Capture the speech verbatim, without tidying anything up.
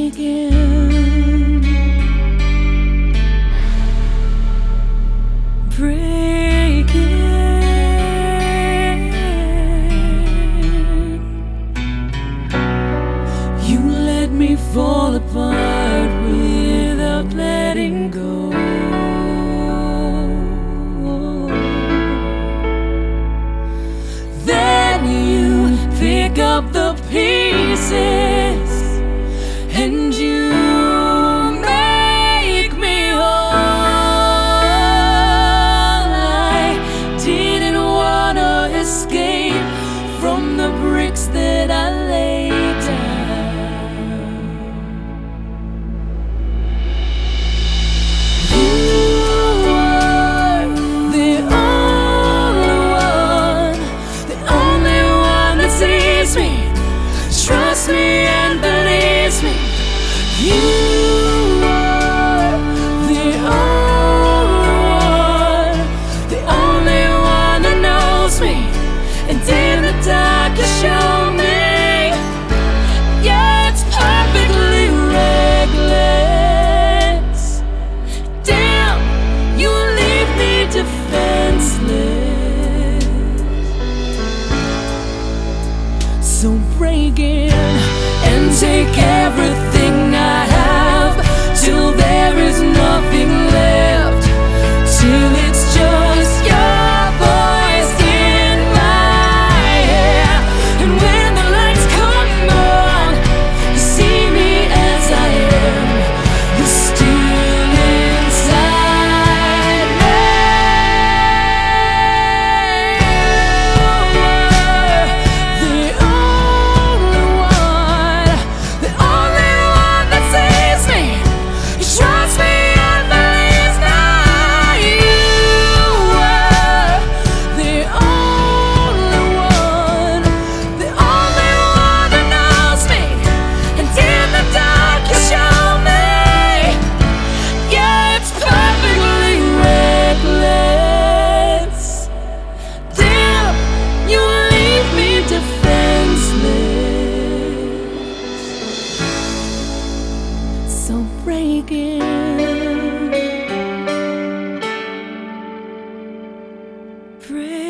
breaking, breaking. You let me fall apart without letting go. Then you pick up the pieces and you make me whole. I didn't wanna escape from the bricks that I laid down. You are the only one, the only one that sees me, trusts me and believes me. You are the only one, the only one that knows me, and in the dark you show me. Yeah, it's perfectly reckless. Damn, you leave me defenseless. So break in and take everything I have, till there is nothing left, till it's just your voice in my head. And when the lights come on, you see me as I am, you're still inside me. You are the only one, the only one that sees me, you trust me and believes me. You are the only one, the only one that knows me, and in the dark you show me. Yeah, it's perfectly reckless. Damn, you leave me defenseless. So break in, break.